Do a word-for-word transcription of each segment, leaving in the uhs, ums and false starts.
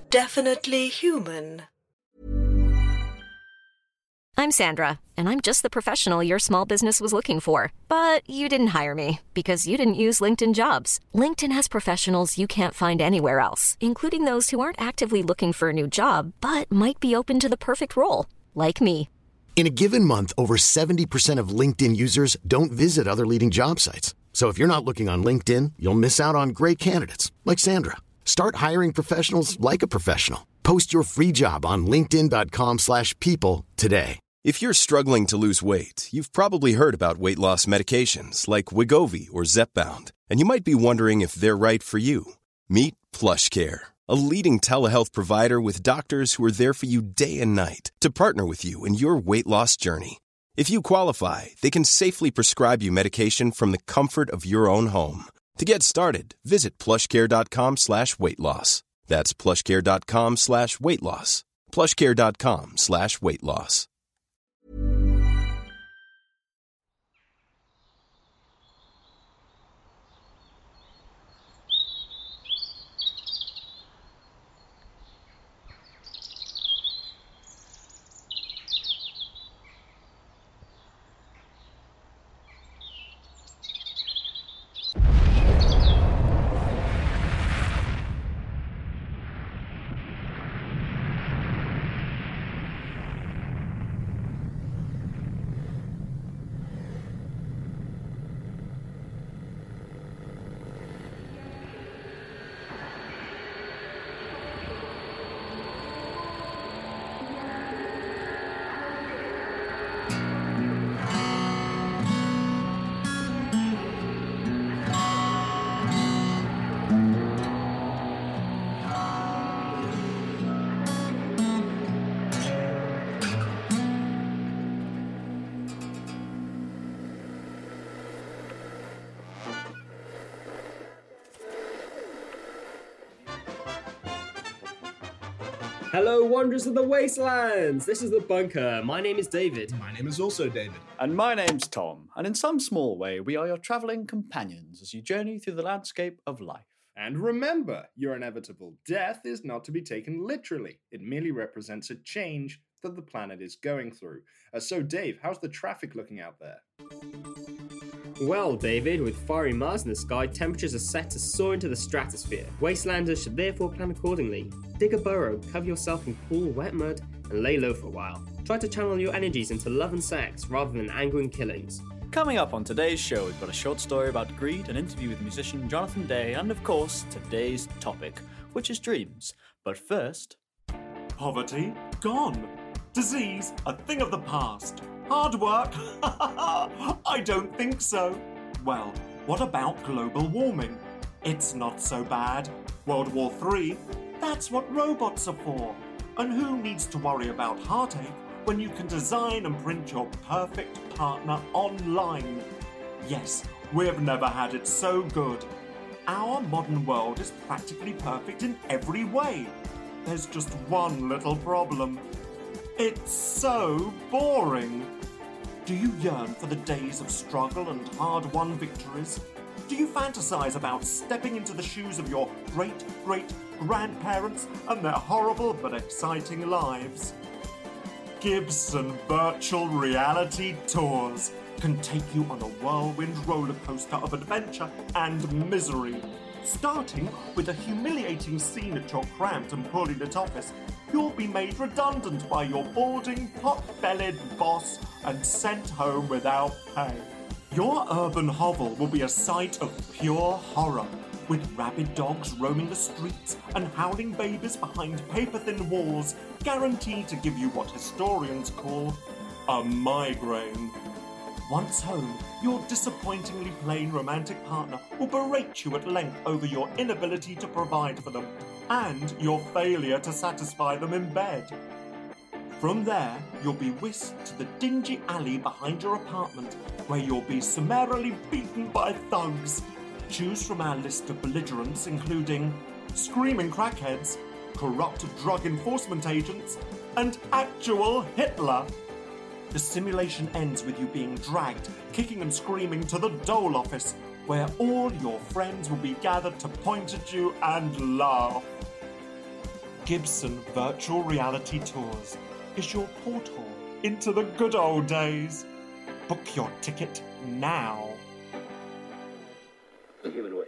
definitely human. I'm Sandra, and I'm just the professional your small business was looking for. But you didn't hire me because you didn't use LinkedIn Jobs. LinkedIn has professionals you can't find anywhere else, including those who aren't actively looking for a new job, but might be open to the perfect role, like me. In a given month, over seventy percent of LinkedIn users don't visit other leading job sites. So if you're not looking on LinkedIn, you'll miss out on great candidates like Sandra. Start hiring professionals like a professional. Post your free job on linkedin dot com slash people today. If you're struggling to lose weight, you've probably heard about weight loss medications like Wegovy or Zepbound, and you might be wondering if they're right for you. Meet PlushCare, a leading telehealth provider with doctors who are there for you day and night to partner with you in your weight loss journey. If you qualify, they can safely prescribe you medication from the comfort of your own home. To get started, visit plushcare.com slash weight loss. That's plushcare.com slash weight loss. plushcare.com slash weight loss. Hello, Wanderers of the Wastelands! This is The Bunker. My name is David. My name is also David. And my name's Tom, and in some small way, we are your travelling companions as you journey through the landscape of life. And remember, your inevitable death is not to be taken literally. It merely represents a change that the planet is going through. Uh, so, Dave, how's the traffic looking out there? Well, David, with fiery Mars in the sky, temperatures are set to soar into the stratosphere. Wastelanders should therefore plan accordingly. Dig a burrow, cover yourself in cool, wet mud, and lay low for a while. Try to channel your energies into love and sex rather than anger and killings. Coming up on today's show, we've got a short story about greed, an interview with musician Jonathan Day, and of course, today's topic, which is dreams. But first... Poverty? Gone. Disease? A thing of the past. Hard work? I don't think so. Well, what about global warming? It's not so bad. World War Three? That's what robots are for. And who needs to worry about heartache when you can design and print your perfect partner online? Yes, we've never had it so good. Our modern world is practically perfect in every way. There's just one little problem. It's so boring. Do you yearn for the days of struggle and hard-won victories? Do you fantasize about stepping into the shoes of your great-great-grandparents and their horrible but exciting lives? Gibson Virtual Reality Tours can take you on a whirlwind roller coaster of adventure and misery. Starting with a humiliating scene at your cramped and poorly lit office, you'll be made redundant by your balding, pot-bellied boss and sent home without pay. Your urban hovel will be a sight of pure horror, with rabid dogs roaming the streets and howling babies behind paper-thin walls, guaranteed to give you what historians call a migraine. Once home, your disappointingly plain romantic partner will berate you at length over your inability to provide for them and your failure to satisfy them in bed. From there, you'll be whisked to the dingy alley behind your apartment, where you'll be summarily beaten by thugs. Choose from our list of belligerents, including screaming crackheads, corrupt drug enforcement agents, and actual Hitler. The simulation ends with you being dragged, kicking and screaming to the dole office, where all your friends will be gathered to point at you and laugh. Gibson Virtual Reality Tours is your portal into the good old days. Book your ticket now. Give it away.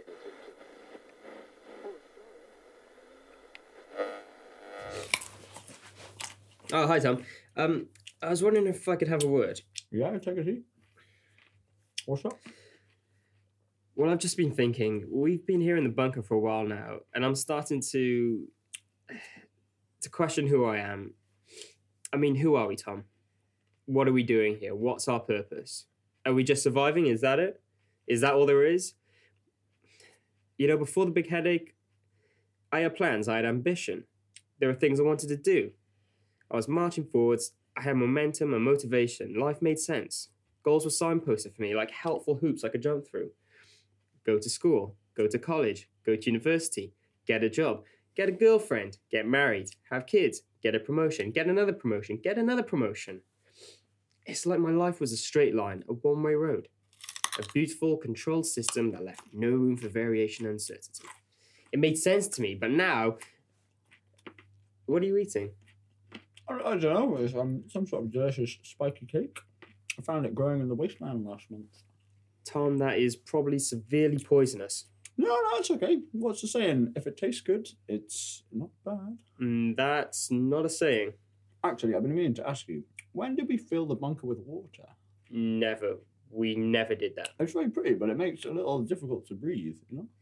Oh, hi, Tom. Um, I was wondering if I could have a word. Yeah, take a seat. What's up? Well, I've just been thinking. We've been here in the bunker for a while now, and I'm starting to to question who I am. I mean, who are we, Tom? What are we doing here? What's our purpose? Are we just surviving? Is that it? Is that all there is? You know, before the big headache, I had plans. I had ambition. There were things I wanted to do. I was marching forwards. I had momentum and motivation. Life made sense. Goals were signposted for me, like helpful hoops I could jump through. Go to school, go to college, go to university, get a job, get a girlfriend, get married, have kids, get a promotion, get another promotion, get another promotion. It's like my life was a straight line, a one-way road. A beautiful, controlled system that left no room for variation and uncertainty. It made sense to me, but now... What are you eating? I, I don't know. It's um, some sort of delicious spiky cake. I found it growing in the wasteland last month. Tom, that is probably severely poisonous. No, no, it's okay. What's the saying? If it tastes good, it's not bad. Mm, that's not a saying. Actually, I've been meaning to ask you, when did we fill the bunker with water? Never. We never did that. It's very pretty, but it makes it a little difficult to breathe, you know?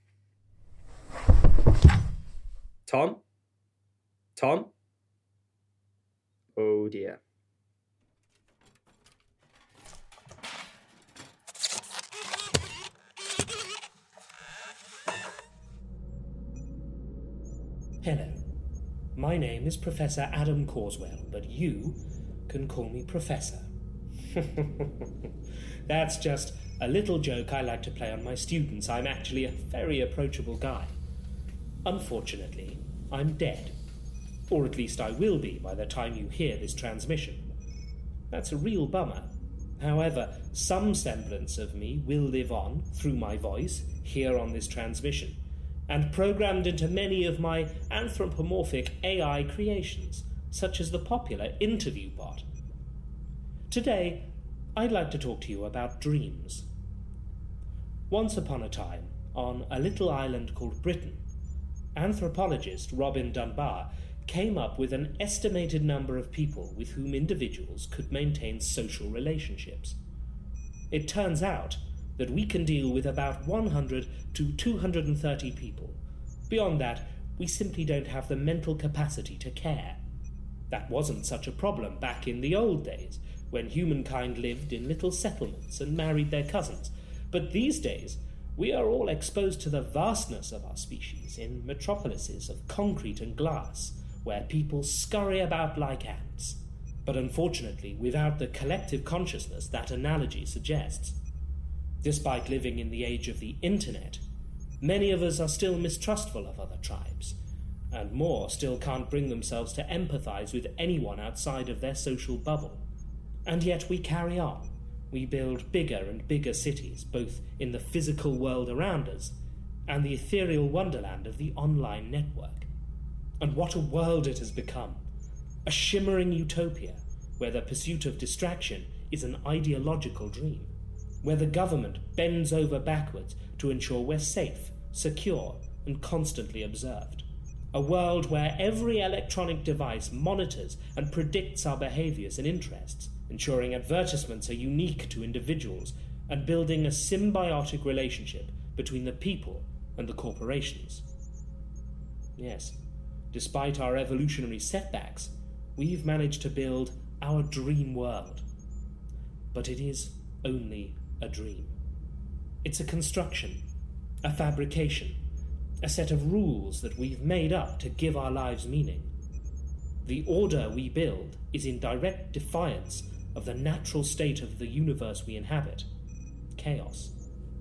Tom? Tom? Oh dear. Hello. My name is Professor Adam Carswell, but you can call me Professor. That's just a little joke I like to play on my students. I'm actually a very approachable guy. Unfortunately, I'm dead. Or at least I will be by the time you hear this transmission. That's a real bummer. However, some semblance of me will live on through my voice here on this transmission, and programmed into many of my anthropomorphic A I creations, such as the popular interview bot. Today, I'd like to talk to you about dreams. Once upon a time, on a little island called Britain, anthropologist Robin Dunbar came up with an estimated number of people with whom individuals could maintain social relationships. It turns out that we can deal with about one hundred to two hundred thirty people. Beyond that, we simply don't have the mental capacity to care. That wasn't such a problem back in the old days, when humankind lived in little settlements and married their cousins. But these days, we are all exposed to the vastness of our species in metropolises of concrete and glass, where people scurry about like ants. But unfortunately, without the collective consciousness that analogy suggests. Despite living in the age of the internet, many of us are still mistrustful of other tribes, and more still can't bring themselves to empathize with anyone outside of their social bubble. And yet we carry on. We build bigger and bigger cities, both in the physical world around us and the ethereal wonderland of the online network. And what a world it has become. A shimmering utopia where the pursuit of distraction is an ideological dream, where the government bends over backwards to ensure we're safe, secure, and constantly observed. A world where every electronic device monitors and predicts our behaviors and interests, ensuring advertisements are unique to individuals and building a symbiotic relationship between the people and the corporations. Yes, despite our evolutionary setbacks, we've managed to build our dream world. But it is only a dream. It's a construction, a fabrication, a set of rules that we've made up to give our lives meaning. The order we build is in direct defiance of the natural state of the universe we inhabit, chaos.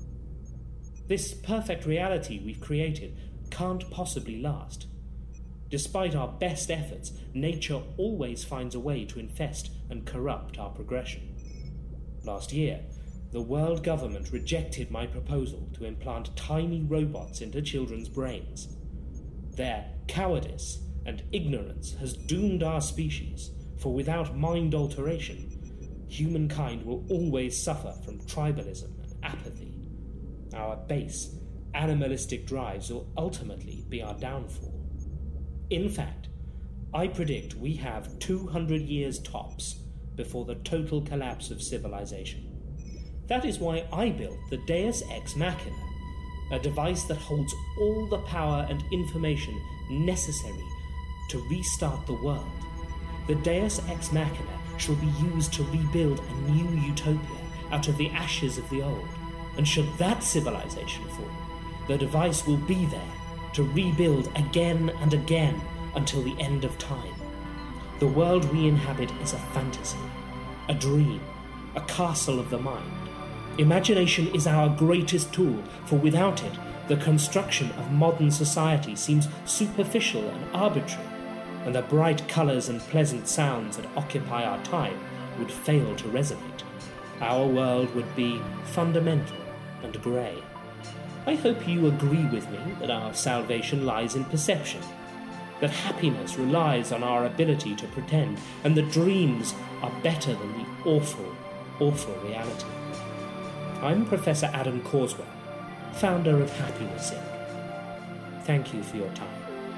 This perfect reality we've created can't possibly last. Despite our best efforts, nature always finds a way to infest and corrupt our progression. Last year, the world government rejected my proposal to implant tiny robots into children's brains. Their cowardice and ignorance has doomed our species, for without mind alteration, humankind will always suffer from tribalism and apathy. Our base, animalistic drives will ultimately be our downfall. In fact, I predict we have two hundred years tops before the total collapse of civilization. That is why I built the Deus Ex Machina, a device that holds all the power and information necessary to restart the world. The Deus Ex Machina shall be used to rebuild a new utopia out of the ashes of the old. And should that civilization fall, the device will be there to rebuild again and again until the end of time. The world we inhabit is a fantasy, a dream, a castle of the mind. Imagination is our greatest tool, for without it, the construction of modern society seems superficial and arbitrary, and the bright colours and pleasant sounds that occupy our time would fail to resonate. Our world would be fundamental and grey. I hope you agree with me that our salvation lies in perception, that happiness relies on our ability to pretend, and that dreams are better than the awful, awful reality. I'm Professor Adam Causewell, founder of Happiness Incorporated. Thank you for your time.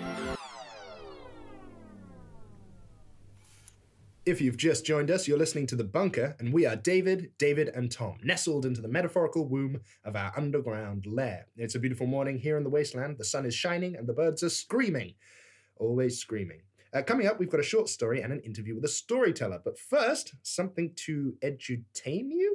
If you've just joined us, you're listening to The Bunker, and we are David, David, and Tom, nestled into the metaphorical womb of our underground lair. It's a beautiful morning here in the wasteland. The sun is shining, and the birds are screaming. Always screaming. Uh, coming up, we've got a short story and an interview with a storyteller. But first, something to edutain you?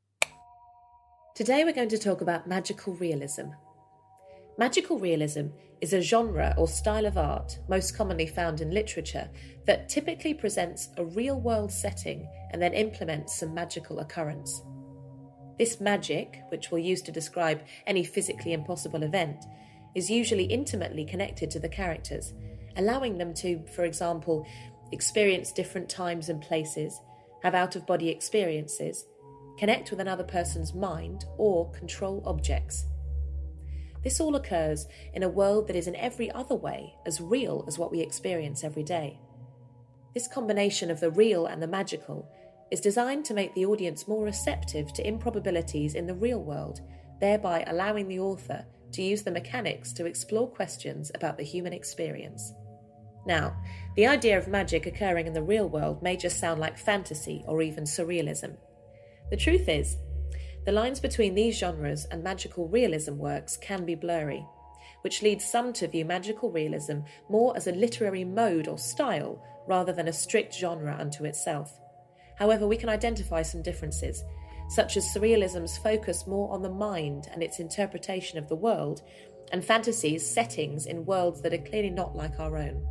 Today we're going to talk about magical realism. Magical realism is a genre or style of art, most commonly found in literature, that typically presents a real-world setting and then implements some magical occurrence. This magic, which we'll use to describe any physically impossible event, is usually intimately connected to the characters, allowing them to, for example, experience different times and places, have out-of-body experiences, connect with another person's mind, or control objects. This all occurs in a world that is in every other way as real as what we experience every day. This combination of the real and the magical is designed to make the audience more receptive to improbabilities in the real world, thereby allowing the author to use the mechanics to explore questions about the human experience. Now, the idea of magic occurring in the real world may just sound like fantasy or even surrealism. The truth is, the lines between these genres and magical realism works can be blurry, which leads some to view magical realism more as a literary mode or style rather than a strict genre unto itself. However, we can identify some differences, such as surrealism's focus more on the mind and its interpretation of the world, and fantasy's settings in worlds that are clearly not like our own.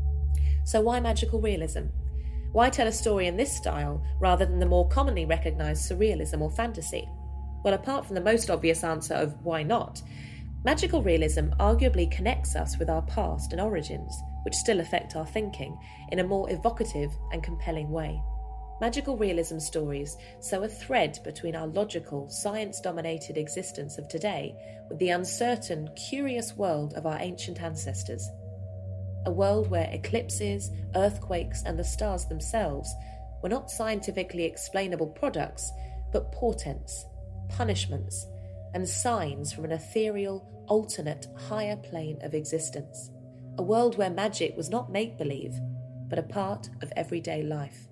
So why magical realism? Why tell a story in this style rather than the more commonly recognised surrealism or fantasy? Well, apart from the most obvious answer of why not, magical realism arguably connects us with our past and origins, which still affect our thinking in a more evocative and compelling way. Magical realism stories sew a thread between our logical, science-dominated existence of today with the uncertain, curious world of our ancient ancestors. A world where eclipses, earthquakes, and the stars themselves were not scientifically explainable products, but portents, punishments, and signs from an ethereal, alternate, higher plane of existence. A world where magic was not make-believe, but a part of everyday life.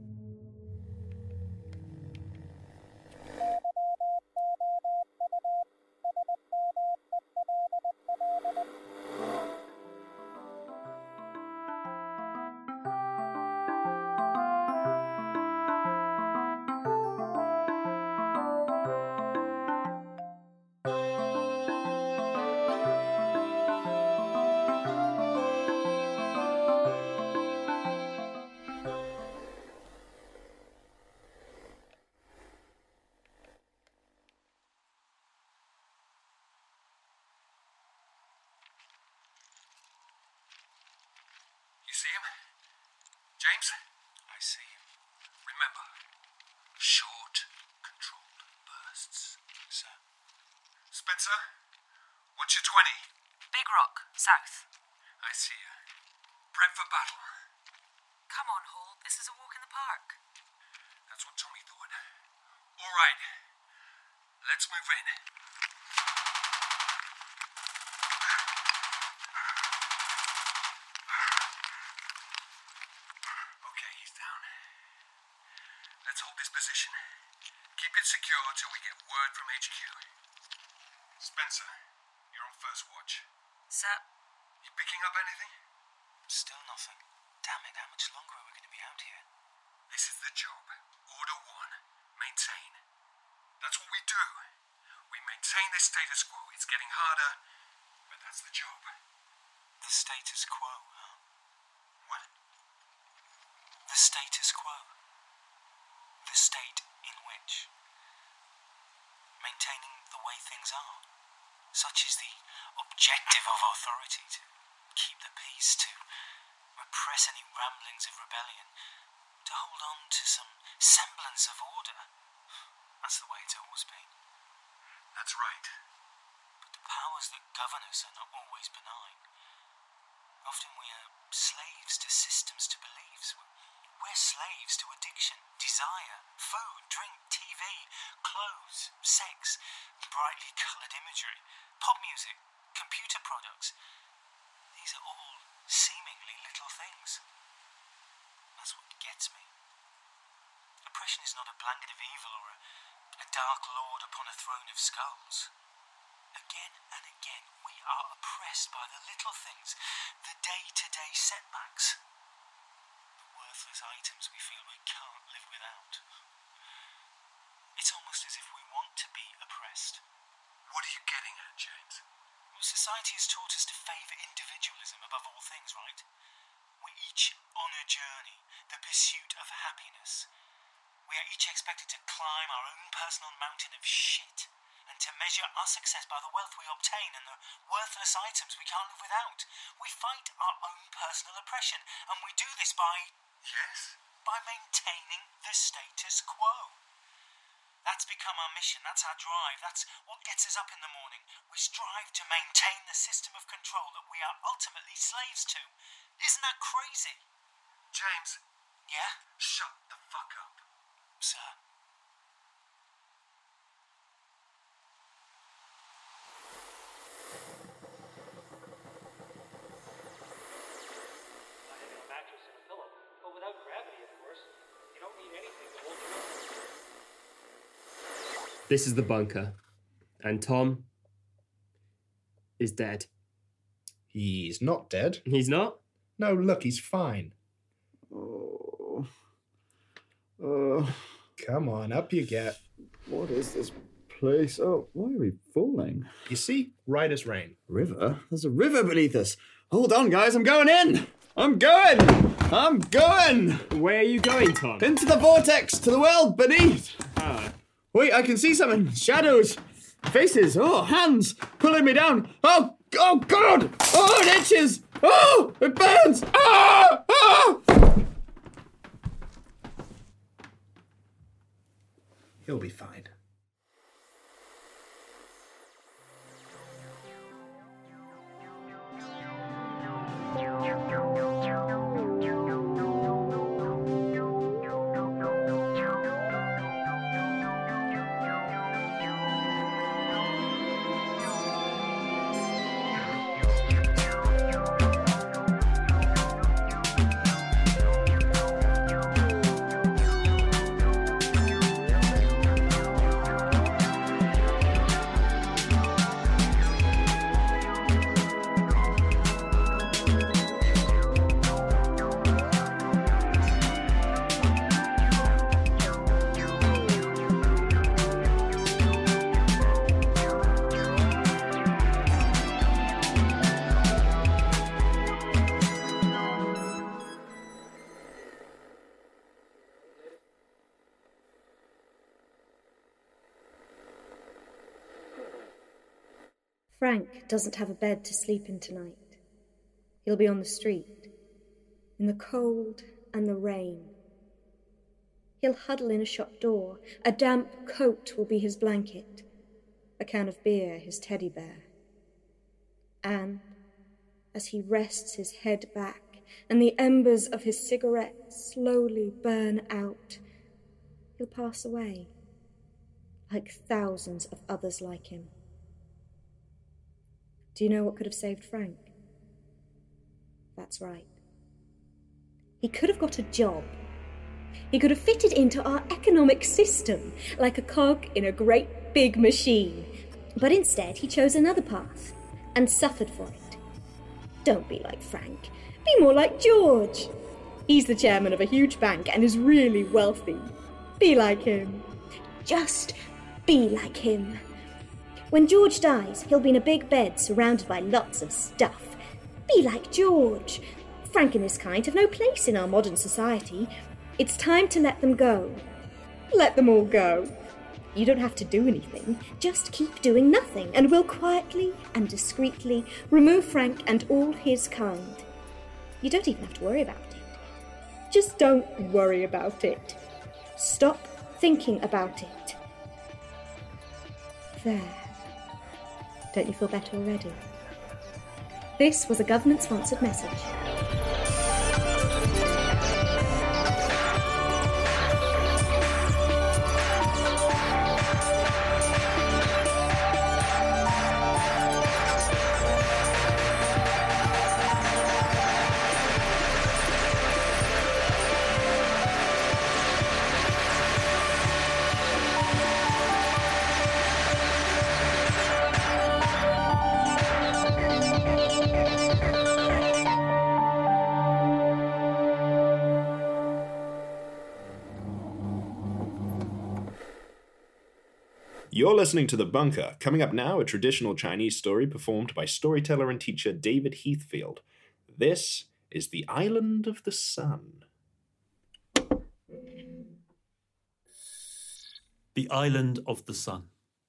You see him? James? I see him. Remember, short, controlled bursts, sir. Spencer, what's your twenty? Big Rock, south. I see you. Prep for battle. Come on, Hall. This is a walk in the park. That's what Tommy thought. All right. Let's move in. Okay, he's down. Let's hold this position. Keep it secure till we get word from H Q. Spencer, you're on first watch. Sir? You picking up anything? Still nothing. Damn it, how much longer are we going to be out here? This is the job. Order one. Maintain. That's what we do. We maintain the status quo. It's getting harder, but that's the job. The status quo, huh? What? The status quo. The state in which. Maintaining the way things are. Such is the objective of authority, to keep the peace, to repress any ramblings of rebellion, to hold on to some semblance of order. That's the way it's always been. That's right. But the powers that govern us are not always benign. Often we are slaves to systems, to beliefs. We're slaves to addiction, desire, food, drink, T V, clothes, sex, brightly coloured imagery, pop music, computer products. These are all seemingly little things. That's what gets me. Oppression is not a blanket of evil or a, a dark lord upon a throne of skulls. Again and again, we are oppressed by the little things, the day-to-day setbacks, the worthless items we feel we can't live without. It's almost as if we want to be oppressed. What are you getting at, James? Well, society has taught us to favour individualism above all things, right? We're each on a journey, the pursuit of happiness. We are each expected to climb our own personal mountain of shit, and to measure our success by the wealth we obtain and the worthless items we can't live without. We fight our own personal oppression, and we do this by... Yes? By maintaining the status quo. That's become our mission, that's our drive, that's what gets us up in the morning. We strive to maintain the system of control that we are ultimately slaves to. Isn't that crazy? James. Yeah? Shut the fuck up. Sir. Mattress and a pillow, but without gravity, of course. You don't need anything to hold you up. This is the bunker, and Tom is dead. He's not dead. He's not? No, look, he's fine. Oh. Uh, Come on, up you get. What is this place? Oh, why are we falling? You see? Right as rain. River? There's a river beneath us. Hold on, guys, I'm going in. I'm going. I'm going. Where are you going, Tom? Into the vortex, to the world beneath. Ah. Wait, I can see something. Shadows. Faces. Oh, hands. Pulling me down. Oh, oh, God. Oh, it itches. Oh, it burns. Ah, ah. He'll be fine. Frank doesn't have a bed to sleep in tonight. He'll be on the street, in the cold and the rain. He'll huddle in a shop door. A damp coat will be his blanket, a can of beer his teddy bear. And as he rests his head back and the embers of his cigarette slowly burn out, he'll pass away, like thousands of others like him. Do you know what could have saved Frank? That's right. He could have got a job. He could have fitted into our economic system like a cog in a great big machine. But instead he chose another path and suffered for it. Don't be like Frank. Be more like George. He's the chairman of a huge bank and is really wealthy. Be like him. Just be like him. When George dies, he'll be in a big bed surrounded by lots of stuff. Be like George. Frank and his kind have no place in our modern society. It's time to let them go. Let them all go. You don't have to do anything. Just keep doing nothing, and we'll quietly and discreetly remove Frank and all his kind. You don't even have to worry about it. Just don't worry about it. Stop thinking about it. There. Don't you feel better already? This was a government-sponsored message. You're listening to The Bunker. Coming up now, a traditional Chinese story performed by storyteller and teacher David Heathfield. This is The Island of the Sun. The Island of the Sun.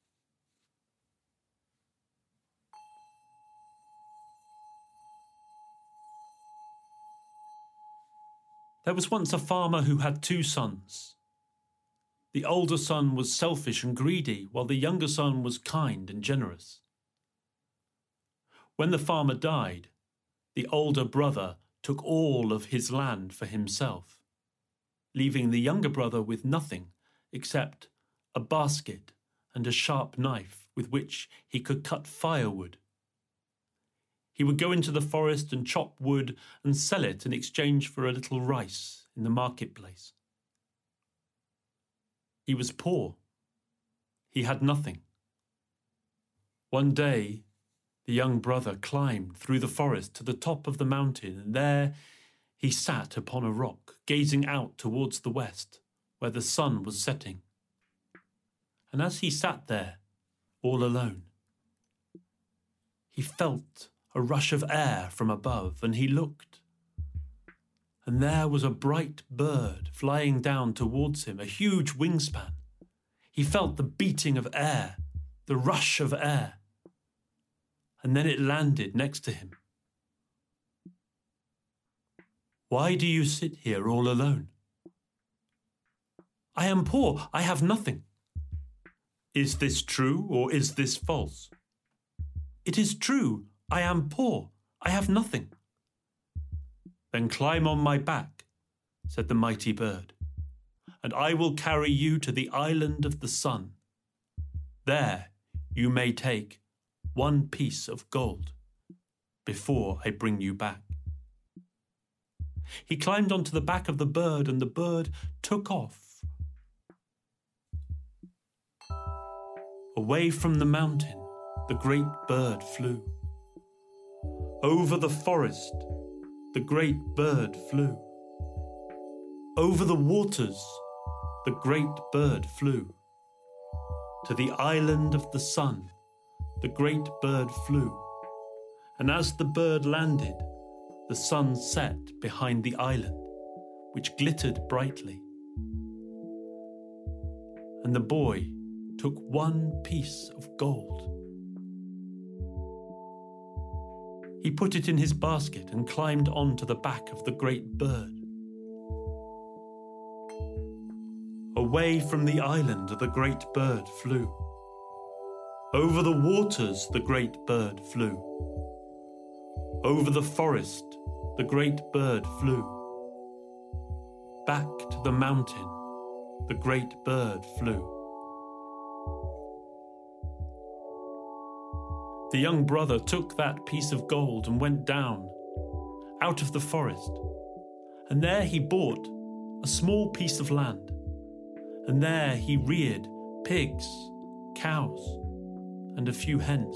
There was once a farmer who had two sons. The older son was selfish and greedy, while the younger son was kind and generous. When the farmer died, the older brother took all of his land for himself, leaving the younger brother with nothing except a basket and a sharp knife with which he could cut firewood. He would go into the forest and chop wood and sell it in exchange for a little rice in the marketplace. He was poor. He had nothing. One day, the young brother climbed through the forest to the top of the mountain, and there he sat upon a rock, gazing out towards the west, where the sun was setting. And as he sat there, all alone, he felt a rush of air from above, and he looked. And there was a bright bird flying down towards him, a huge wingspan. He felt the beating of air, the rush of air. And then it landed next to him. "Why do you sit here all alone?" "I am poor, I have nothing." "Is this true or is this false?" "It is true, I am poor, I have nothing." "Then climb on my back," said the mighty bird, "and I will carry you to the island of the sun. There you may take one piece of gold before I bring you back." He climbed onto the back of the bird, and the bird took off. Away from the mountain, the great bird flew. Over the forest, the great bird flew. Over the waters, the great bird flew. To the island of the sun, the great bird flew. And as the bird landed, the sun set behind the island, which glittered brightly. And the boy took one piece of gold. He put it in his basket and climbed onto the back of the great bird. Away from the island, the great bird flew. Over the waters, the great bird flew. Over the forest, the great bird flew. Back to the mountain, the great bird flew. The young brother took that piece of gold and went down, out of the forest, and there he bought a small piece of land, and there he reared pigs, cows, and a few hens.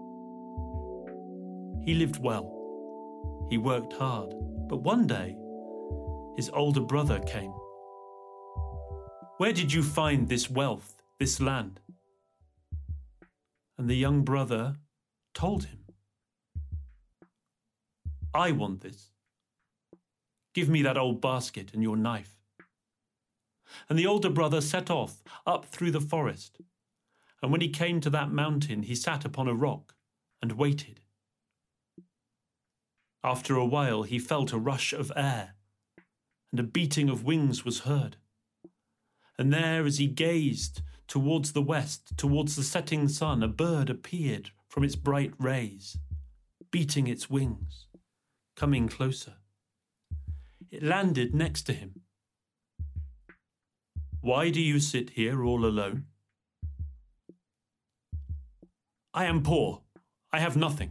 He lived well. He worked hard, but one day his older brother came. "Where did you find this wealth, this land?" And the young brother told him. "I want this. Give me that old basket and your knife." And the older brother set off up through the forest, and when he came to that mountain, he sat upon a rock and waited. After a while, he felt a rush of air, and a beating of wings was heard. And there, as he gazed towards the west, towards the setting sun, a bird appeared from its bright rays, beating its wings, coming closer. It landed next to him. "Why do you sit here all alone?" "I am poor. I have nothing."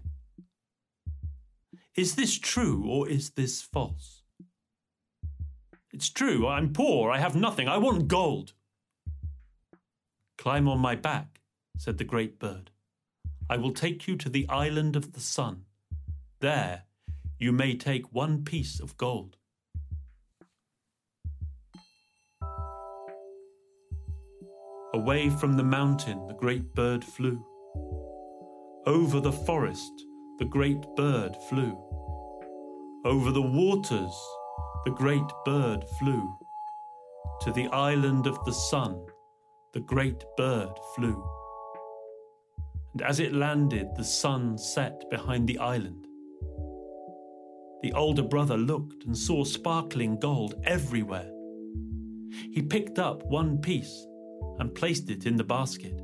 "Is this true or is this false?" "It's true. I'm poor. I have nothing. I want gold." "Climb on my back," said the great bird. "I will take you to the island of the sun. There you may take one piece of gold." Away from the mountain the great bird flew. Over the forest the great bird flew. Over the waters the great bird flew. To the island of the sun the great bird flew. And as it landed, the sun set behind the island. The older brother looked and saw sparkling gold everywhere. He picked up one piece and placed it in the basket.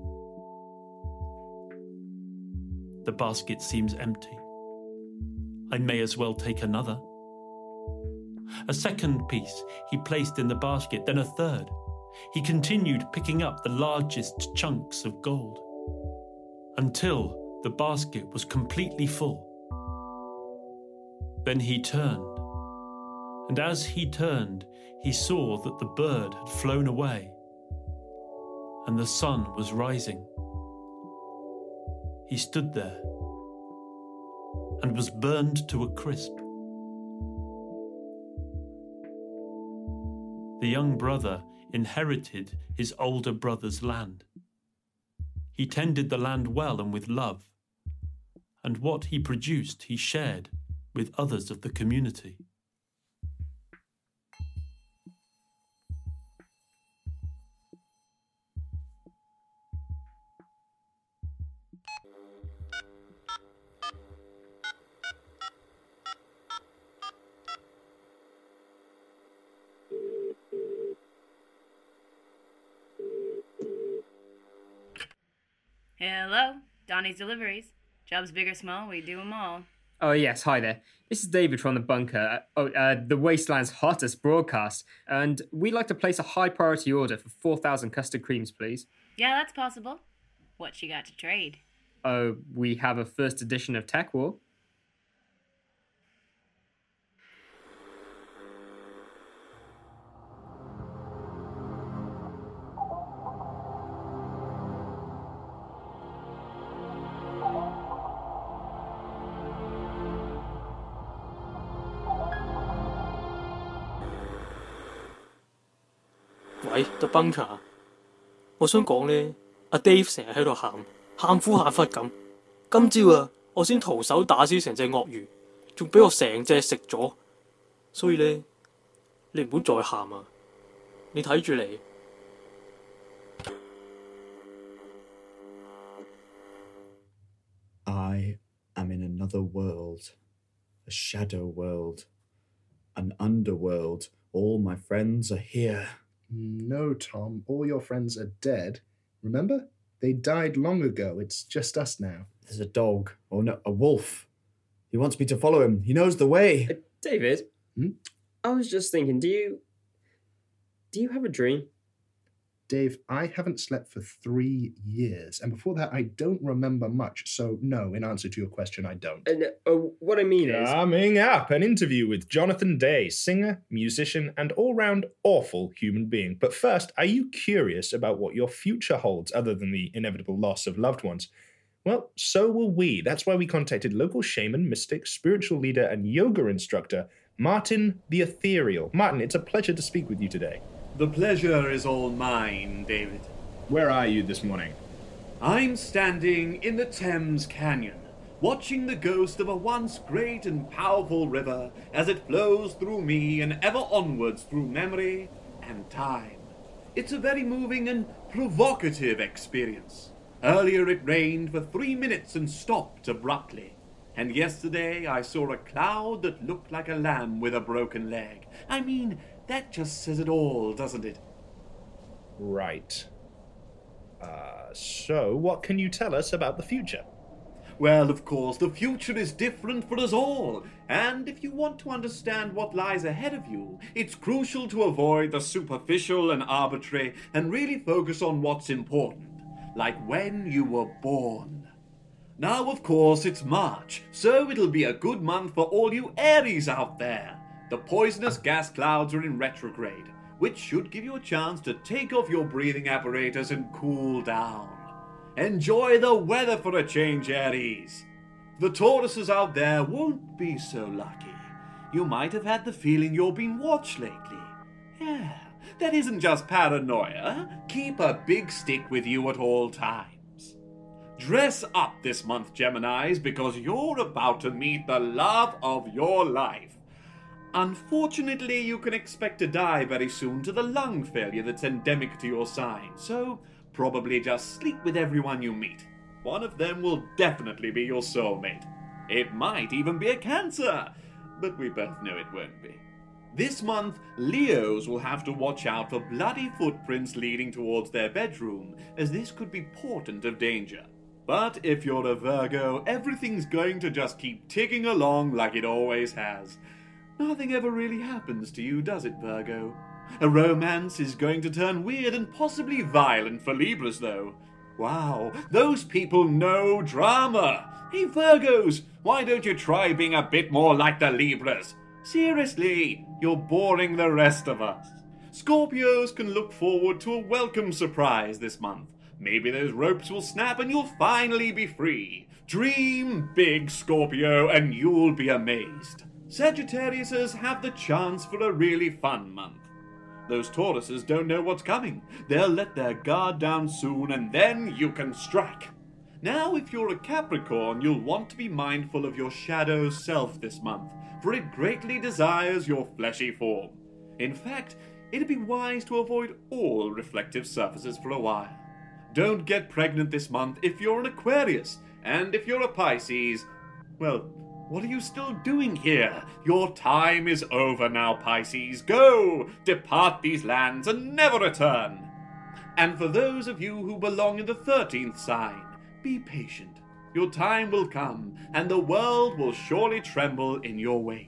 The basket seems empty. I may as well take another. A second piece he placed in the basket, then a third. He continued picking up the largest chunks of gold, until the basket was completely full. Then he turned, and as he turned, he saw that the bird had flown away, and the sun was rising. He stood there, and was burned to a crisp. The young brother inherited his older brother's land. He tended the land well and with love, and what he produced he shared with others of the community. Hello, Donnie's Deliveries. Jobs big or small, we do them all. Oh, yes, hi there. This is David from the Bunker, uh, oh, uh, the Wasteland's hottest broadcast, and we'd like to place a high-priority order for four thousand custard creams, please. Yeah, that's possible. What you got to trade? Oh, uh, we have a first edition of Tech War. 喂 ，The Bunker， 我想講呢，阿 Dave 成日喺度喊，喊苦喊忽咁。今朝啊，我先徒手打死成隻鱷魚，仲俾我成隻食咗。所以呢，你唔好再喊啊！你睇住你。 I am in another world, a shadow world, an underworld. All my friends are here. No, Tom, all your friends are dead. Remember? They died long ago. It's just us now. There's a dog, or no, a wolf. He wants me to follow him. He knows the way. Uh, David, hmm? I was just thinking, do you... Do you have a dream? Dave, I haven't slept for three years, and before that, I don't remember much. So, no, in answer to your question, I don't. And uh, what I mean is... Coming up, an interview with Jonathan Day, singer, musician, and all-round awful human being. But first, are you curious about what your future holds, other than the inevitable loss of loved ones? Well, so were we. That's why we contacted local shaman, mystic, spiritual leader, and yoga instructor, Martin the Ethereal. Martin, it's a pleasure to speak with you today. The pleasure is all mine, David. Where are you this morning? I'm standing in the Thames Canyon, watching the ghost of a once great and powerful river as it flows through me and ever onwards through memory and time. It's a very moving and provocative experience. Earlier it rained for three minutes and stopped abruptly. And yesterday I saw a cloud that looked like a lamb with a broken leg. I mean, that just says it all, doesn't it? Right. Uh, so, what can you tell us about the future? Well, of course, the future is different for us all. And if you want to understand what lies ahead of you, it's crucial to avoid the superficial and arbitrary and really focus on what's important, like when you were born. Now, of course, it's March, so it'll be a good month for all you Aries out there. The poisonous gas clouds are in retrograde, which should give you a chance to take off your breathing apparatus and cool down. Enjoy the weather for a change, Aries. The Tauruses out there won't be so lucky. You might have had the feeling you're being watched lately. Yeah, that isn't just paranoia. Keep a big stick with you at all times. Dress up this month, Geminis, because you're about to meet the love of your life. Unfortunately, you can expect to die very soon to the lung failure that's endemic to your sign, so probably just sleep with everyone you meet. One of them will definitely be your soulmate. It might even be a Cancer, but we both know it won't be. This month, Leos will have to watch out for bloody footprints leading towards their bedroom, as this could be portent of danger. But if you're a Virgo, everything's going to just keep ticking along like it always has. Nothing ever really happens to you, does it, Virgo? A romance is going to turn weird and possibly violent for Libras, though. Wow, those people know drama. Hey, Virgos, why don't you try being a bit more like the Libras? Seriously, you're boring the rest of us. Scorpios can look forward to a welcome surprise this month. Maybe those ropes will snap and you'll finally be free. Dream big, Scorpio, and you'll be amazed. Sagittariuses have the chance for a really fun month. Those Tauruses don't know what's coming. They'll let their guard down soon, and then you can strike. Now, if you're a Capricorn, you'll want to be mindful of your shadow self this month, for it greatly desires your fleshy form. In fact, it'd be wise to avoid all reflective surfaces for a while. Don't get pregnant this month if you're an Aquarius, and if you're a Pisces, well, what are you still doing here? Your time is over now, Pisces. Go! Depart these lands and never return. And for those of you who belong in the thirteenth sign, be patient. Your time will come, and the world will surely tremble in your wake.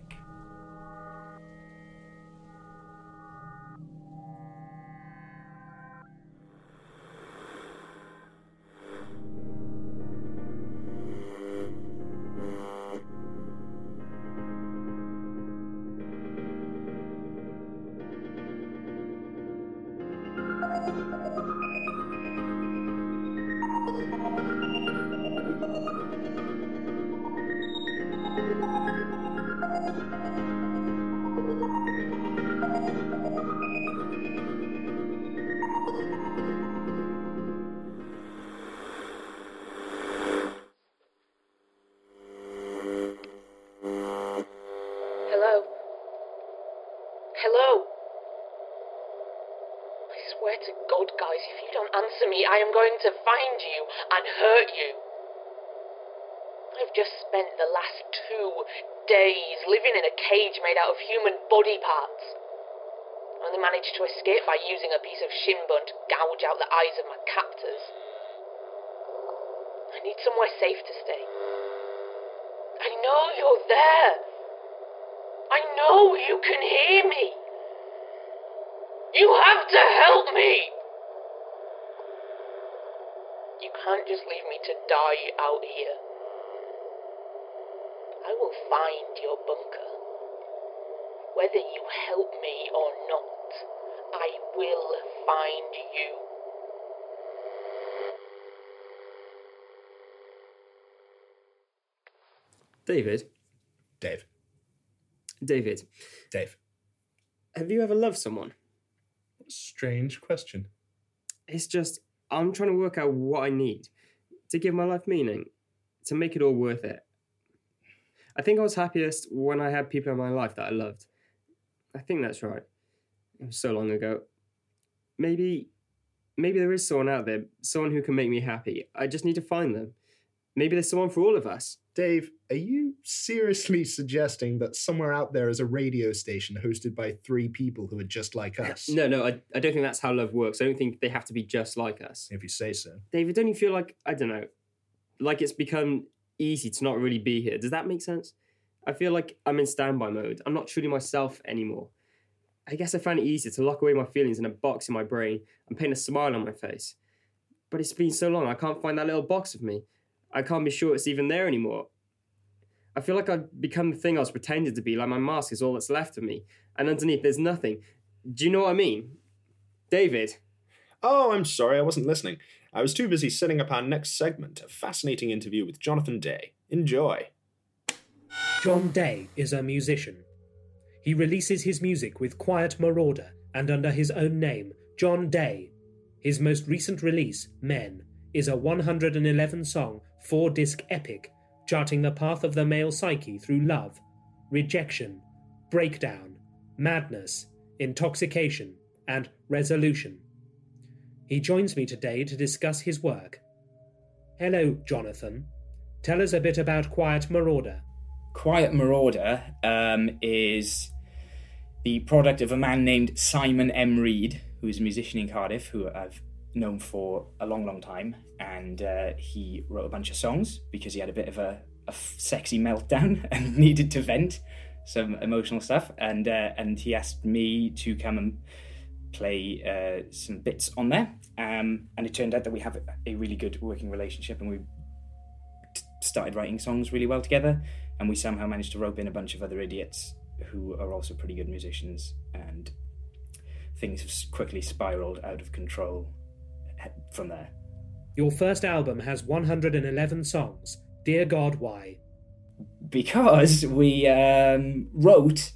Hello? Hello? I swear to God, guys, if you don't answer me, I am going to find you and hurt you. I've just spent the last two days living in a cage made out of human body parts. I only managed to escape by using a piece of shin bone to gouge out the eyes of my captors. I need somewhere safe to stay. I know you're there. I know you can hear me. You have to help me. You can't just leave me to die out here. I will find your bunker. Whether you help me or not, I will find you. David? Dave. David. Dave. Have you ever loved someone? Strange question. It's just, I'm trying to work out what I need to give my life meaning, to make it all worth it. I think I was happiest when I had people in my life that I loved. I think that's right. It was so long ago. Maybe, maybe there is someone out there, someone who can make me happy. I just need to find them. Maybe there's someone for all of us. Dave, are you seriously suggesting that somewhere out there is a radio station hosted by three people who are just like us? No, no, I, I don't think that's how love works. I don't think they have to be just like us. If you say so. David, don't you feel like, I don't know, like it's become easy to not really be here? Does that make sense? I feel like I'm in standby mode. I'm not truly myself anymore. I guess I find it easier to lock away my feelings in a box in my brain and paint a smile on my face. But it's been so long, I can't find that little box of me. I can't be sure it's even there anymore. I feel like I've become the thing I was pretending to be, like my mask is all that's left of me. And underneath, there's nothing. Do you know what I mean? David? Oh, I'm sorry, I wasn't listening. I was too busy setting up our next segment, a fascinating interview with Jonathan Day. Enjoy. John Day is a musician. He releases his music with Quiet Marauder and under his own name, John Day. His most recent release, Men, is a one hundred eleven song, four-disc epic, charting the path of the male psyche through love, rejection, breakdown, madness, intoxication, and resolution. He joins me today to discuss his work. Hello, Jonathan. Tell us a bit about Quiet Marauder. Quiet Marauder um, is the product of a man named Simon M. Reed, who is a musician in Cardiff, who I've known for a long, long time. And uh, he wrote a bunch of songs because he had a bit of a, a f- sexy meltdown and needed to vent some emotional stuff. And uh, and he asked me to come and play uh, some bits on there. Um, and it turned out that we have a really good working relationship, and we t- started writing songs really well together. And we somehow managed to rope in a bunch of other idiots who are also pretty good musicians, and things have quickly spiraled out of control from there. Your first album has one hundred eleven songs. Dear God, why? Because we um, wrote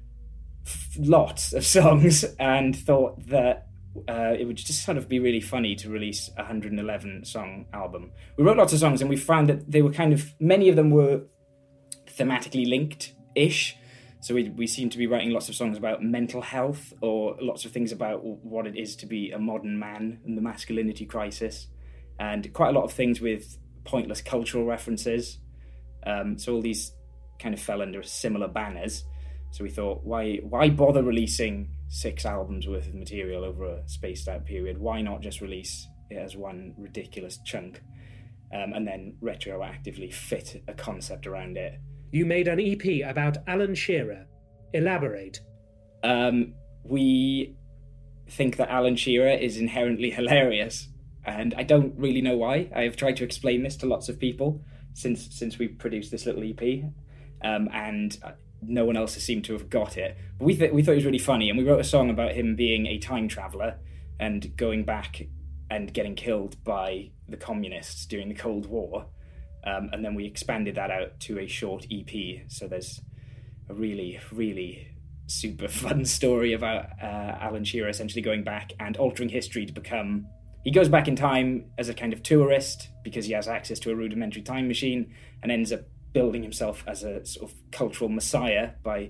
f- lots of songs and thought that uh, it would just sort of be really funny to release a one hundred eleven song album. We wrote lots of songs, and we found that they were kind of, many of them were thematically linked-ish. So we we seem to be writing lots of songs about mental health, or lots of things about what it is to be a modern man and the masculinity crisis, and quite a lot of things with pointless cultural references. Um, so all these kind of fell under similar banners. So we thought, why why bother releasing six albums worth of material over a spaced out period? Why not just release it as one ridiculous chunk, um, and then retroactively fit a concept around it? You made an E P about Alan Shearer. Elaborate. Um, we think that Alan Shearer is inherently hilarious, and I don't really know why. I have tried to explain this to lots of people since since we produced this little E P, um, and no one else has seemed to have got it. But we, th- we thought it was really funny, and we wrote a song about him being a time traveller and going back and getting killed by the communists during the Cold War. Um, and then we expanded that out to a short E P. So there's a really, really super fun story about uh, Alan Shearer essentially going back and altering history to become... He goes back in time as a kind of tourist because he has access to a rudimentary time machine, and ends up building himself as a sort of cultural messiah by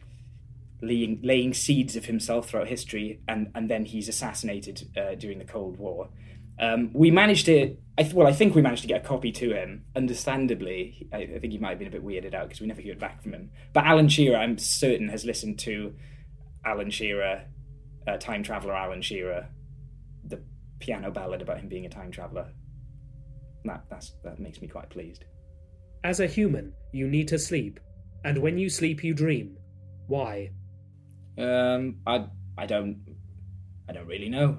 laying, laying seeds of himself throughout history, and, and then he's assassinated uh, during the Cold War. Um, we managed to, I th- well, I think we managed to get a copy to him. Understandably, I, I think he might have been a bit weirded out because we never heard back from him. But Alan Shearer, I'm certain, has listened to Alan Shearer, uh, Time Traveller Alan Shearer, the piano ballad about him being a time traveller. That that's, that makes me quite pleased. As a human, you need to sleep, and when you sleep, you dream. Why? Um, I, I don't, I don't really know.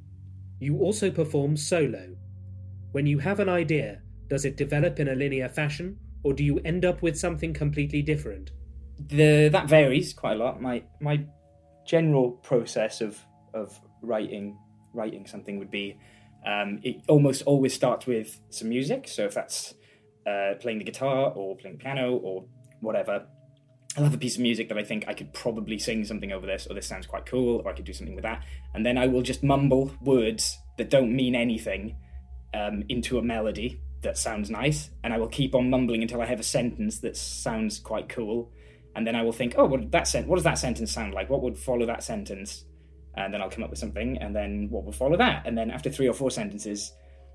You also perform solo. When you have an idea, does it develop in a linear fashion, or do you end up with something completely different? The that varies quite a lot. My my general process of of writing writing something would be um, it almost always starts with some music. So if that's uh, playing the guitar or playing the piano or whatever, I'll have a piece of music that I think I could probably sing something over this, or this sounds quite cool, or I could do something with that. And then I will just mumble words that don't mean anything um, into a melody that sounds nice, and I will keep on mumbling until I have a sentence that sounds quite cool, and then I will think, oh, what, that sen- what does that sentence sound like? What would follow that sentence? And then I'll come up with something, and then what will follow that? And then after three or four sentences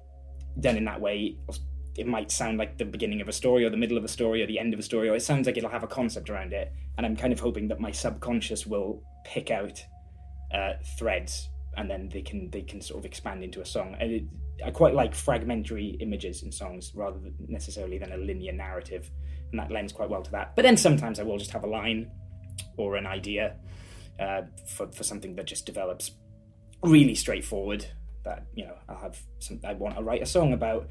done in that way, it might sound like the beginning of a story, or the middle of a story, or the end of a story, or it sounds like it'll have a concept around it, and I'm kind of hoping that my subconscious will pick out uh, threads, and then they can they can sort of expand into a song. And it, I quite like fragmentary images in songs rather than necessarily than a linear narrative, and that lends quite well to that. But then sometimes I will just have a line or an idea uh, for for something that just develops really straightforward. That, you know, I'll have some. I want to write a song about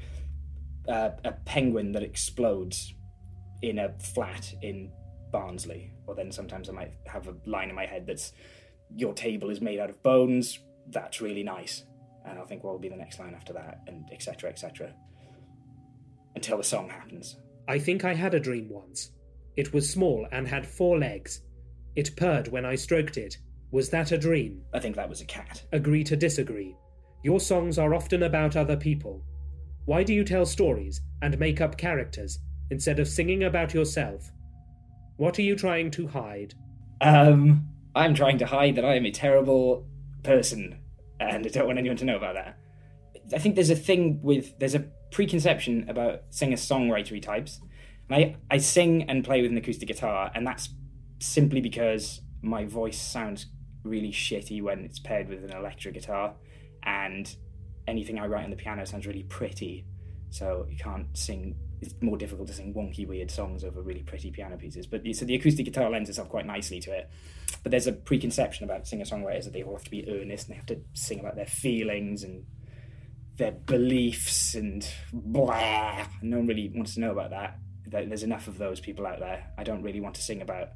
uh, a penguin that explodes in a flat in Barnsley, or then sometimes I might have a line in my head that's, your table is made out of bones. That's really nice. And I'll think, what will be the next line after that, and et cetera, et cetera, until the song happens. I think I had a dream once. It was small and had four legs. It purred when I stroked it. Was that a dream? I think that was a cat. Agree to disagree. Your songs are often about other people. Why do you tell stories and make up characters instead of singing about yourself? What are you trying to hide? Um, I'm trying to hide that I am a terrible person, and I don't want anyone to know about that. I think there's a thing with, there's a preconception about singer-songwritery types. And I, I sing and play with an acoustic guitar, and that's simply because my voice sounds really shitty when it's paired with an electric guitar, and anything I write on the piano sounds really pretty. So you can't sing, it's more difficult to sing wonky, weird songs over really pretty piano pieces. But so the acoustic guitar lends itself quite nicely to it. But there's a preconception about singer-songwriters that they all have to be earnest, and they have to sing about their feelings and their beliefs and blah. No one really wants to know about that. There's enough of those people out there. I don't really want to sing about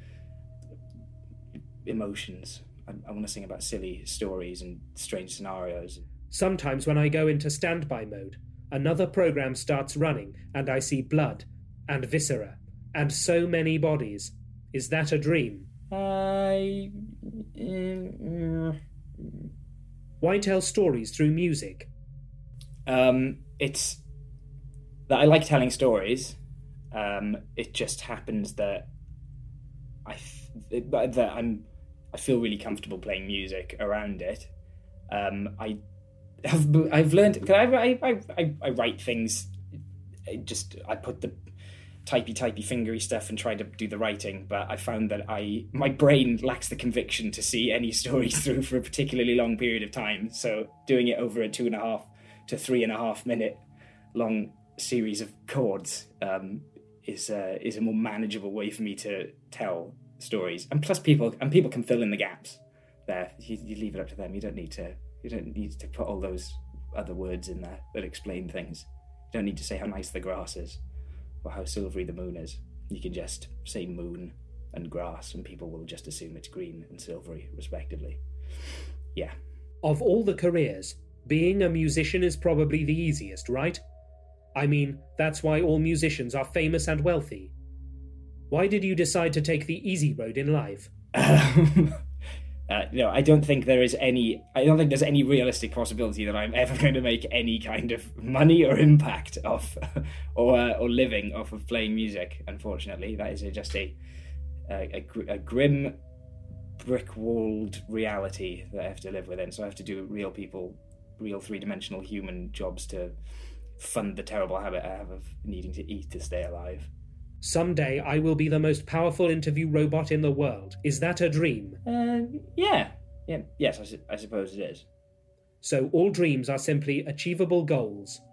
emotions. I, I want to sing about silly stories and strange scenarios. Sometimes when I go into standby mode, another program starts running and I see blood and viscera and so many bodies. Is that a dream? I... Uh, Why tell stories through music? Um, it's that I like telling stories. Um, it just happens that I th- that I'm I feel really comfortable playing music around it. Um, I have I've learned. Cause I, I I I write things. I just I put the typey typey fingery stuff and try to do the writing, but I found that I my brain lacks the conviction to see any stories through for a particularly long period of time. So doing it over a two and a half to three and a half minute long series of chords um, is uh, is a more manageable way for me to tell stories. And plus, people and people can fill in the gaps. There, you, you leave it up to them. You don't need to. You don't need to put all those other words in there that explain things. You don't need to say how nice the grass is or how silvery the moon is. You can just say moon and grass, and people will just assume it's green and silvery, respectively. Yeah. Of all the careers, being a musician is probably the easiest, right? I mean, that's why all musicians are famous and wealthy. Why did you decide to take the easy road in life? Um, uh, no, I don't think there is any. I don't think there's any realistic possibility that I'm ever going to make any kind of money or impact off, or uh, or living off of playing music. Unfortunately, that is a, just a, a a grim, brick-walled reality that I have to live within. So I have to do real people, real three-dimensional human jobs to fund the terrible habit I have of needing to eat to stay alive. Someday I will be the most powerful interview robot in the world. Is that a dream? Uh, yeah. yeah. Yes, I, su- I suppose it is. So all dreams are simply achievable goals.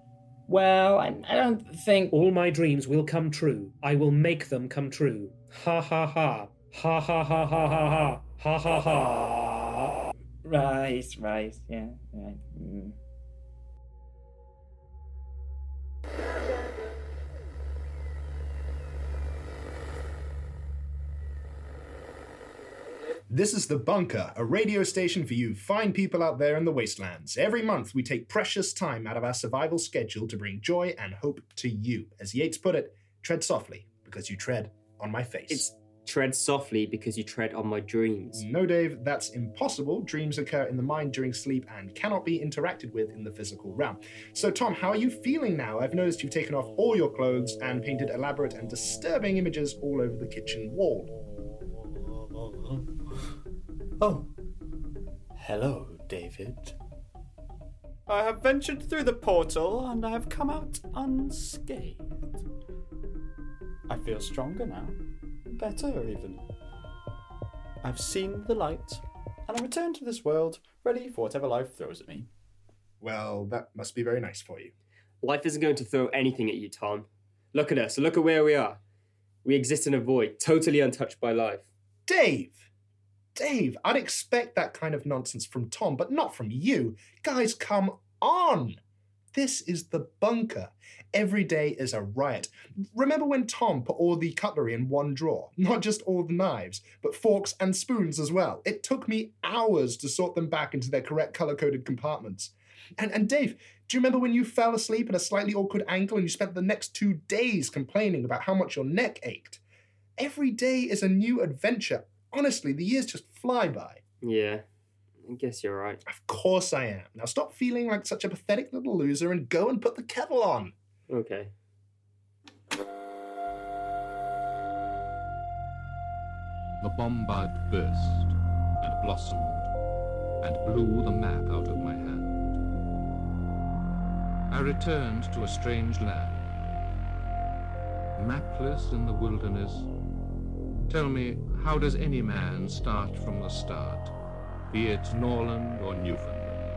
Well, I, I don't think... All my dreams will come true. I will make them come true. Ha ha ha. Ha ha ha ha ha ha. Ha ha ha. Right, right, yeah, right. Mm. This is The Bunker, a radio station for you fine people out there in the wastelands. Every month, we take precious time out of our survival schedule to bring joy and hope to you. As Yeats put it, tread softly, because you tread on my face. It's tread softly because you tread on my dreams. No, Dave, that's impossible. Dreams occur in the mind during sleep and cannot be interacted with in the physical realm. So, Tom, how are you feeling now? I've noticed you've taken off all your clothes and painted elaborate and disturbing images all over the kitchen wall. Oh, hello, David. I have ventured through the portal and I have come out unscathed. I feel stronger now, better even. I've seen the light and I return to this world ready for whatever life throws at me. Well, that must be very nice for you. Life isn't going to throw anything at you, Tom. Look at us, look at where we are. We exist in a void, totally untouched by life. Dave! Dave, I'd expect that kind of nonsense from Tom, but not from you. Guys, come on! This is The Bunker. Every day is a riot. Remember when Tom put all the cutlery in one drawer? Not just all the knives, but forks and spoons as well. It took me hours to sort them back into their correct color-coded compartments. And, and Dave, do you remember when you fell asleep at a slightly awkward angle and you spent the next two days complaining about how much your neck ached? Every day is a new adventure. Honestly, the years just fly by. Yeah, I guess you're right. Of course I am. Now stop feeling like such a pathetic little loser and go and put the kettle on. Okay. The bombard burst and blossomed and blew the map out of my hand. I returned to a strange land. Mapless in the wilderness. Tell me, how does any man start from the start, be it Norland or Newfoundland?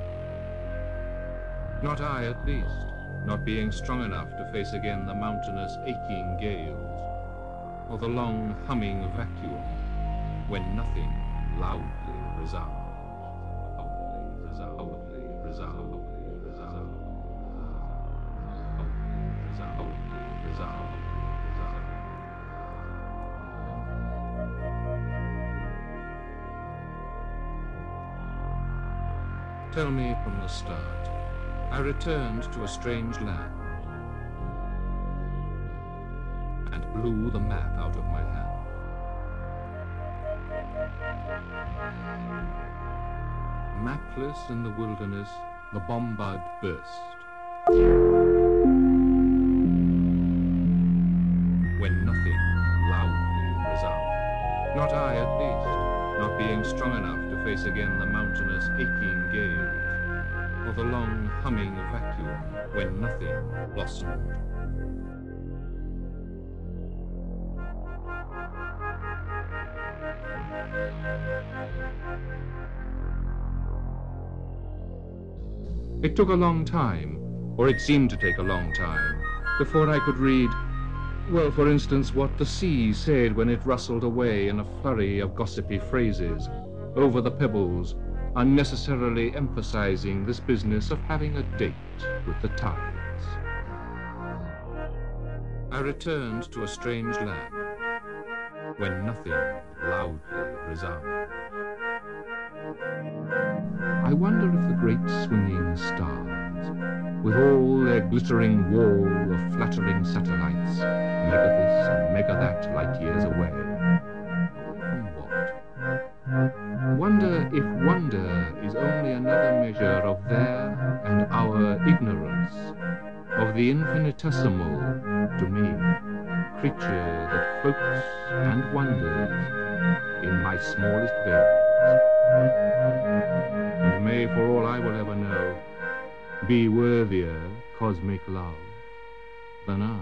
Not I, at least, not being strong enough to face again the mountainous aching gales, or the long humming vacuum, when nothing loudly resounds. Loudly resounds. Loudly resounds. Loudly resounds. Loudly resounds. Tell me from the start, I returned to a strange land and blew the map out of my hand. Mapless in the wilderness, the bombard burst. When nothing loudly resounded. Not I, at least, not being strong enough to face again the mountainous aching gales, or the long humming vacuum when nothing blossomed. It took a long time, or it seemed to take a long time, before I could read, well, for instance, what the sea said when it rustled away in a flurry of gossipy phrases over the pebbles, unnecessarily emphasizing this business of having a date with the tides. I returned to a strange land when nothing loudly resounded. I wonder if the great swinging stars, with all their glittering wall of flattering satellites, mega this and mega that light years away, from what? Wonder if wonder is only another measure of their and our ignorance of the infinitesimal, to me, creature that floats and wonders in my smallest veins, and may, for all I will ever know, be worthier cosmic love than I.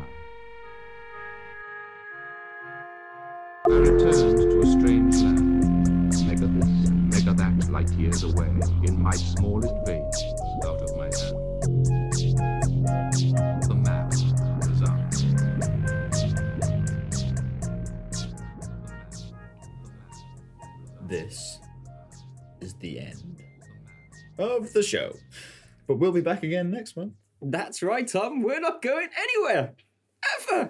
I returned to a strange land, mega this and mega that light years away, in my smallest veins out of my hand. this is the end of the show. But we'll be back again next month. That's right, Tom. We're not going anywhere. Ever.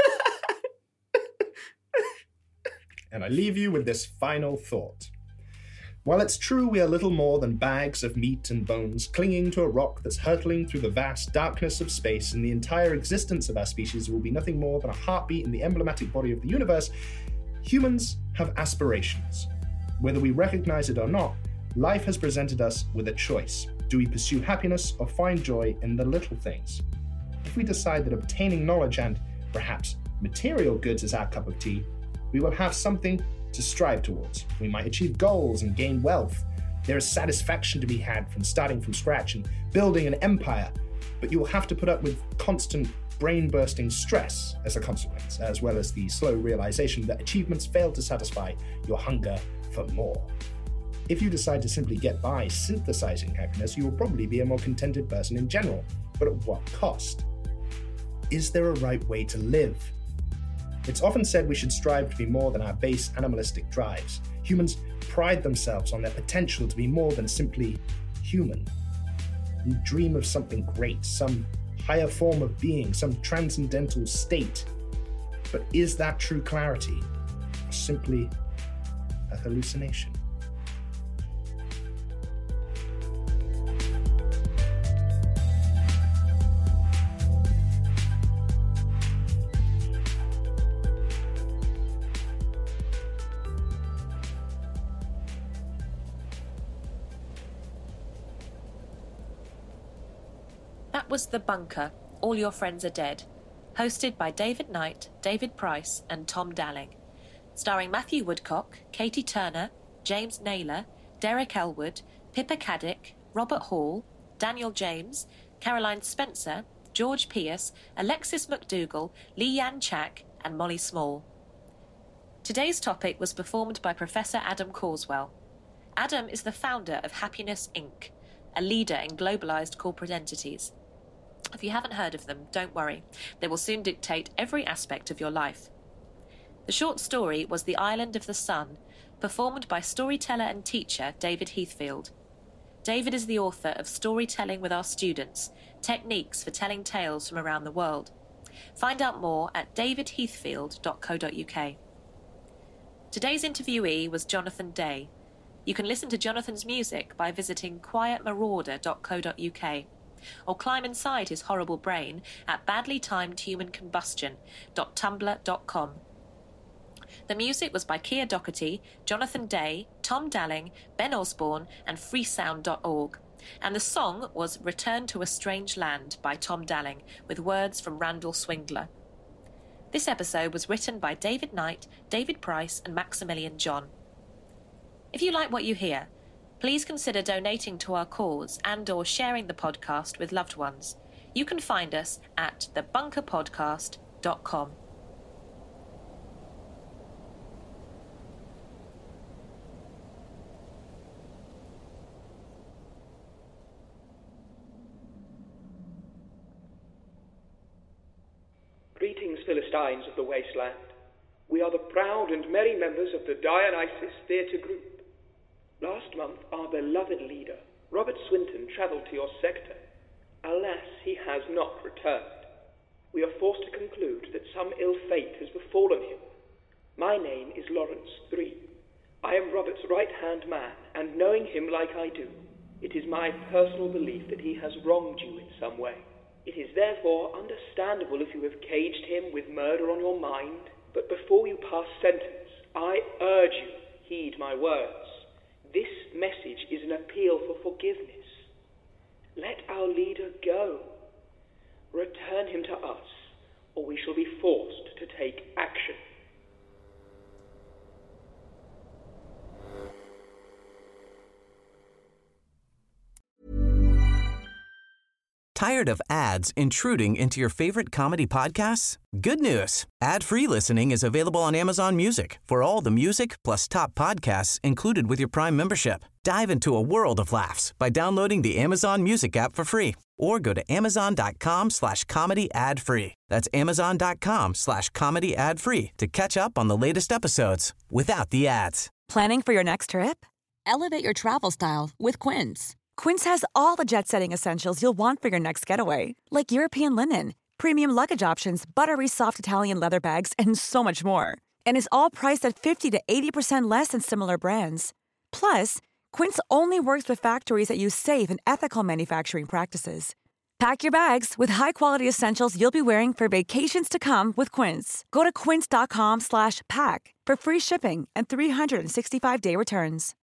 And I leave you with this final thought. While it's true we are little more than bags of meat and bones clinging to a rock that's hurtling through the vast darkness of space, and the entire existence of our species will be nothing more than a heartbeat in the emblematic body of the universe, humans have aspirations. Whether we recognize it or not, life has presented us with a choice. Do we pursue happiness or find joy in the little things? If we decide that obtaining knowledge and, perhaps, material goods is our cup of tea, we will have something to strive towards. We might achieve goals and gain wealth. There is satisfaction to be had from starting from scratch and building an empire, but you will have to put up with constant brain-bursting stress as a consequence, as well as the slow realization that achievements fail to satisfy your hunger for more. If you decide to simply get by synthesizing happiness, you will probably be a more contented person in general, but at what cost? Is there a right way to live? It's often said we should strive to be more than our base animalistic drives. Humans pride themselves on their potential to be more than simply human. We dream of something great, some higher form of being, some transcendental state. But is that true clarity, or simply a hallucination? That was The Bunker, All Your Friends Are Dead, hosted by David Knight, David Price and Tom Dalling, starring Matthew Woodcock, Katie Turner, James Naylor, Derek Elwood, Pippa Caddick, Robert Hall, Daniel James, Caroline Spencer, George Pierce, Alexis McDougall, Lee Yan Chak and Molly Small. Today's topic was performed by Professor Adam Carswell. Adam is the founder of Happiness Incorporated, a leader in globalized corporate entities. If you haven't heard of them, don't worry. They will soon dictate every aspect of your life. The short story was The Island of the Sun, performed by storyteller and teacher David Heathfield. David is the author of Storytelling with Our Students, Techniques for Telling Tales from Around the World. Find out more at david heathfield dot co dot uk. Today's interviewee was Jonathan Day. You can listen to Jonathan's music by visiting quiet marauder dot co dot uk or climb inside his horrible brain at badly timed human combustion dot tumblr dot com. The music was by Keir Doherty, Jonathan Day, Tom Dalling, Ben Osborne and freesound dot org. And the song was Return to a Strange Land by Tom Dalling, with words from Randall Swingler. This episode was written by David Knight, David Price and Maximilian John. If you like what you hear, please consider donating to our cause and or sharing the podcast with loved ones. You can find us at the bunker podcast dot com. Greetings, Philistines of the wasteland. We are the proud and merry members of the Dionysus Theatre Group. Last month, our beloved leader, Robert Swinton, travelled to your sector. Alas, he has not returned. We are forced to conclude that some ill fate has befallen him. My name is Lawrence Three. I am Robert's right-hand man, and knowing him like I do, it is my personal belief that he has wronged you in some way. It is therefore understandable if you have caged him with murder on your mind, but before you pass sentence, I urge you, heed my words. This message is an appeal for forgiveness. Let our leader go. Return him to us, or we shall be forced to take action. Tired of ads intruding into your favorite comedy podcasts? Good news. Ad-free listening is available on Amazon Music for all the music plus top podcasts included with your Prime membership. Dive into a world of laughs by downloading the Amazon Music app for free or go to amazon.com slash comedy ad free. That's amazon.com slash comedy ad free to catch up on the latest episodes without the ads. Planning for your next trip? Elevate your travel style with Quince. Quince has all the jet-setting essentials you'll want for your next getaway, like European linen, premium luggage options, buttery soft Italian leather bags, and so much more. And is all priced at fifty to eighty percent less than similar brands. Plus, Quince only works with factories that use safe and ethical manufacturing practices. Pack your bags with high-quality essentials you'll be wearing for vacations to come with Quince. Go to quince.com slash pack for free shipping and three sixty-five day returns.